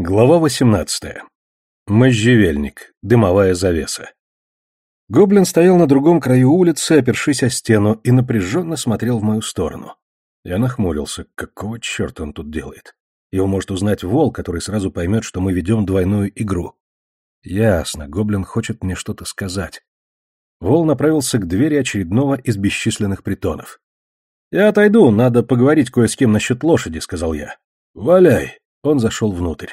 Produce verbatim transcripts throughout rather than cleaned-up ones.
Глава восемнадцатая. Можжевельник. Дымовая завеса. Гоблин стоял на другом краю улицы, опершись о стену, и напряженно смотрел в мою сторону. Я нахмурился. Какого черта он тут делает? Его может узнать Вол, который сразу поймет, что мы ведем двойную игру. Ясно, Гоблин хочет мне что-то сказать. Вол направился к двери очередного из бесчисленных притонов. «Я отойду, надо поговорить кое с кем насчет лошади», — сказал я. «Валяй». Он зашел внутрь.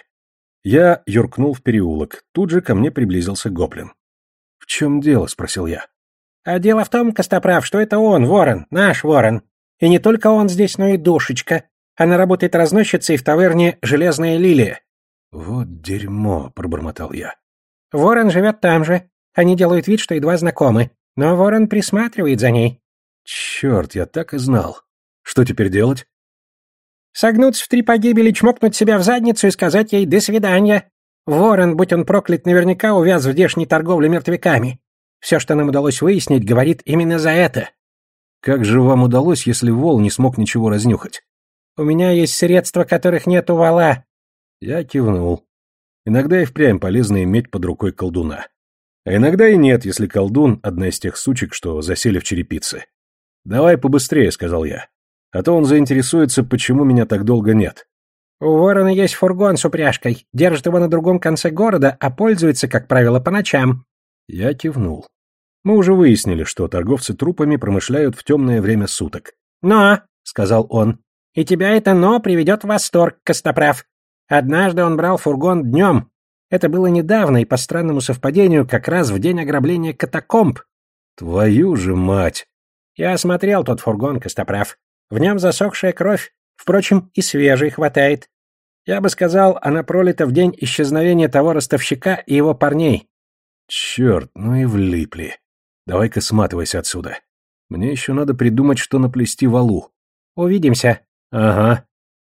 Я юркнул в переулок. Тут же ко мне приблизился Гоблин. «В чем дело?» — спросил я. «А дело в том, Костоправ, что это он, Ворон, наш Ворон. И не только он здесь, но и Душечка. Она работает разносчицей в таверне «Железная лилия». «Вот дерьмо», — пробормотал я. Ворон живет там же. Они делают вид, что едва знакомы. Но Ворон присматривает за ней». «Черт, я так и знал. Что теперь делать?» «Согнуться в три погибели, чмокнуть себя в задницу и сказать ей «до свидания». Ворон, будь он проклят, наверняка увяз в здешней торговле мертвяками. Все, что нам удалось выяснить, говорит именно за это». «Как же вам удалось, если Вол не смог ничего разнюхать?» «У меня есть средства, которых нет у Вола». Я кивнул. Иногда и впрямь полезно иметь под рукой колдуна. А иногда и нет, если колдун — одна из тех сучек, что засели в черепице. «Давай побыстрее», — сказал я. «А то он заинтересуется, почему меня так долго нет». «У Ворона есть фургон с упряжкой. Держит его на другом конце города, а пользуется, как правило, по ночам». Я кивнул. Мы уже выяснили, что торговцы трупами промышляют в темное время суток. «Но», — сказал он, — «и тебя это «но» приведет в восторг, Костоправ. Однажды он брал фургон днем. Это было недавно и, по странному совпадению, как раз в день ограбления катакомб». «Твою же мать!» «Я осмотрел тот фургон, Костоправ. В нем засохшая кровь, впрочем, и свежей хватает. Я бы сказал, она пролита в день исчезновения того ростовщика и его парней». «Черт, ну и влипли. Давай-ка сматывайся отсюда. Мне еще надо придумать, что наплести Волу». «Увидимся». «Ага».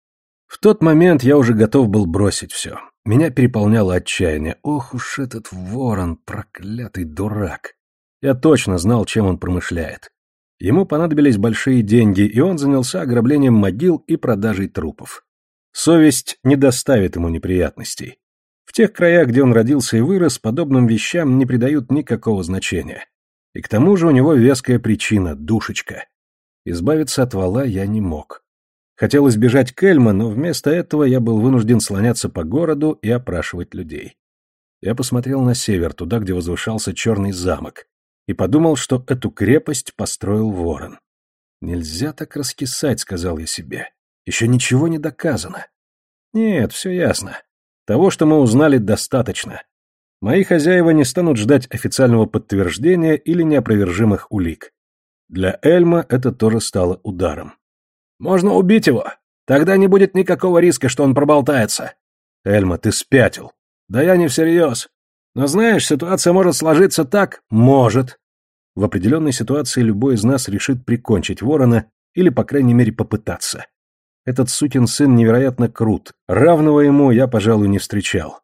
В тот момент я уже готов был бросить все. Меня переполняло отчаяние. Ох уж этот Ворон, проклятый дурак. Я точно знал, чем он промышляет. Ему понадобились большие деньги, и он занялся ограблением могил и продажей трупов. Совесть не доставит ему неприятностей. В тех краях, где он родился и вырос, подобным вещам не придают никакого значения. И к тому же у него веская причина — Душечка. Избавиться от Вола я не мог. Хотел избежать Кельма, но вместо этого я был вынужден слоняться по городу и опрашивать людей. Я посмотрел на север, туда, где возвышался Черный замок, и подумал, что эту крепость построил Ворон. «Нельзя так раскисать», — сказал я себе. «Еще ничего не доказано». «Нет, все ясно. Того, что мы узнали, достаточно. Мои хозяева не станут ждать официального подтверждения или неопровержимых улик. Для Эльма это тоже стало ударом. «Можно убить его. Тогда не будет никакого риска, что он проболтается». «Эльма, ты спятил». «Да я не всерьез. Но знаешь, ситуация может сложиться так». «Может». В определенной ситуации любой из нас решит прикончить Ворона или, по крайней мере, попытаться. Этот сукин сын невероятно крут. Равного ему я, пожалуй, не встречал.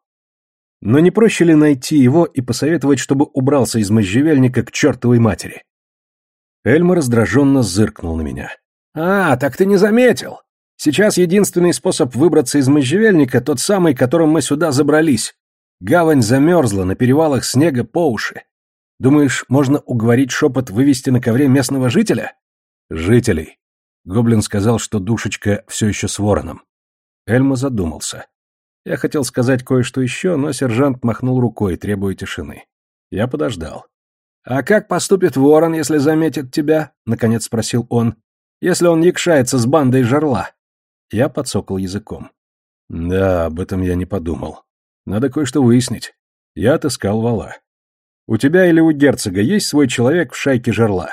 Но не проще ли найти его и посоветовать, чтобы убрался из можжевельника к чертовой матери? Эльма раздраженно зыркнул на меня. «А, так ты не заметил. Сейчас единственный способ выбраться из можжевельника тот самый, которым мы сюда забрались. Гавань замерзла, на перевалах снега по уши. Думаешь, можно уговорить шепот вывести на ковре местного жителя?» «Жителей». Гоблин сказал, что Душечка все еще с Вороном. Эльма задумался. Я хотел сказать кое-что еще, но сержант махнул рукой, требуя тишины. Я подождал. «А как поступит Ворон, если заметит тебя?» — наконец спросил он. «Если он якшается с бандой жерла?» Я подсокал языком. «Да, об этом я не подумал. Надо кое-что выяснить. Я отыскал Вола. У тебя или у герцога есть свой человек в шайке жерла?»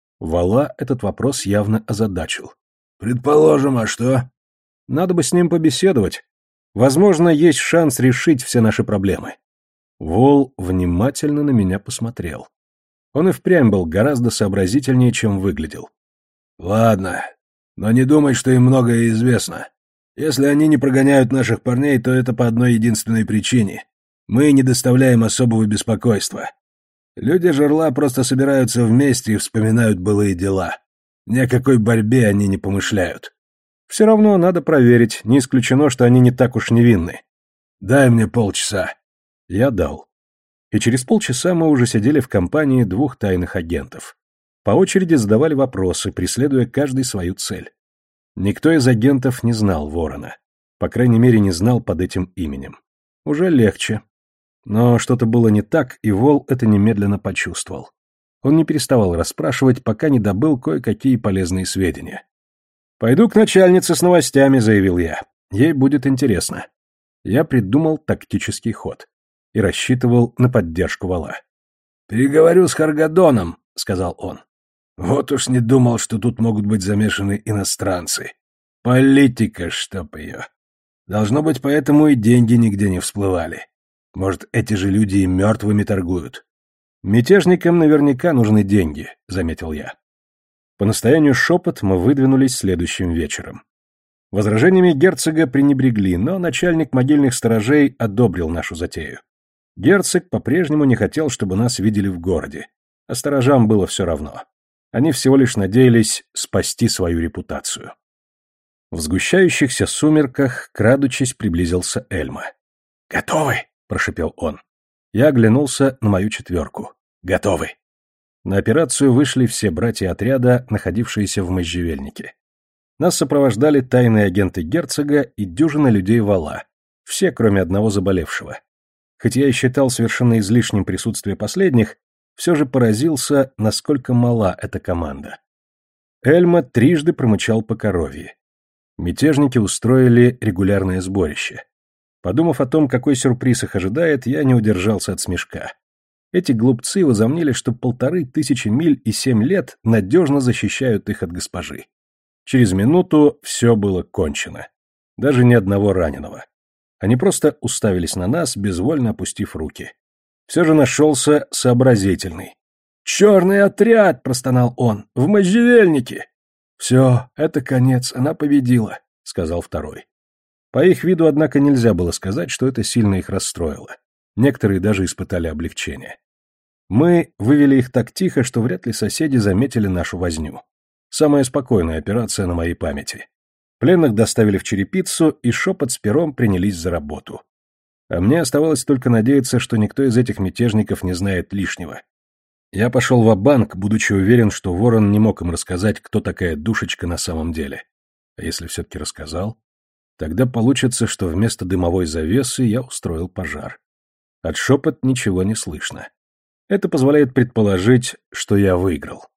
Вола этот вопрос явно озадачил. «Предположим, а что?» «Надо бы с ним побеседовать. Возможно, есть шанс решить все наши проблемы». Вол внимательно на меня посмотрел. Он и впрямь был гораздо сообразительнее, чем выглядел. «Ладно, но не думай, что им многое известно. Если они не прогоняют наших парней, то это по одной единственной причине. Мы не доставляем особого беспокойства. Люди жерла просто собираются вместе и вспоминают былые дела. Ни о какой борьбе они не помышляют». «Все равно надо проверить, не исключено, что они не так уж невинны». Дай мне полчаса». Я дал. И через полчаса мы уже сидели в компании двух тайных агентов. По очереди задавали вопросы, преследуя каждый свою цель. Никто из агентов не знал Ворона. По крайней мере, не знал под этим именем. Уже легче. Но что-то было не так, и Вол это немедленно почувствовал. Он не переставал расспрашивать, пока не добыл кое-какие полезные сведения. «Пойду к начальнице с новостями», — заявил я. «Ей будет интересно». Я придумал тактический ход и рассчитывал на поддержку Вола. «Переговорю с Харгадоном», — сказал он. «Вот уж не думал, что тут могут быть замешаны иностранцы. Политика, чтоб ее. Должно быть, поэтому и деньги нигде не всплывали. Может, эти же люди и мертвыми торгуют». «Мятежникам наверняка нужны деньги», — заметил я. По настоянию Шепот мы выдвинулись следующим вечером. Возражениями герцога пренебрегли, но начальник могильных сторожей одобрил нашу затею. Герцог по-прежнему не хотел, чтобы нас видели в городе, а сторожам было все равно. Они всего лишь надеялись спасти свою репутацию. В сгущающихся сумерках, крадучись, приблизился Эльма. «Готовы?» — прошепел он. Я оглянулся на мою четверку. «Готовы». На операцию вышли все братья отряда, находившиеся в можжевельнике. Нас сопровождали тайные агенты герцога и дюжина людей Вола, все, кроме одного заболевшего. Хоть я и считал совершенно излишним присутствие последних, все же поразился, насколько мала эта команда. Эльма трижды промычал по коровье. Мятежники устроили регулярное сборище. Подумав о том, какой сюрприз их ожидает, я не удержался от смешка. Эти глупцы возомнили, что полторы тысячи миль и семь лет надежно защищают их от госпожи. Через минуту все было кончено. Даже ни одного раненого. Они просто уставились на нас, безвольно опустив руки. Все же нашелся сообразительный. «Черный отряд!» — простонал он. «В можжевельнике!» «Все, это конец, она победила», — сказал второй. По их виду, однако, нельзя было сказать, что это сильно их расстроило. Некоторые даже испытали облегчение. Мы вывели их так тихо, что вряд ли соседи заметили нашу возню. Самая спокойная операция на моей памяти. Пленных доставили в черепицу, и Шепот с Пером принялись за работу. А мне оставалось только надеяться, что никто из этих мятежников не знает лишнего. Я пошел ва-банк, будучи уверен, что Ворон не мог им рассказать, кто такая душечка на самом деле. А если все-таки рассказал, тогда получится, что вместо дымовой завесы я устроил пожар. От Шепот ничего не слышно. Это позволяет предположить, что я выиграл.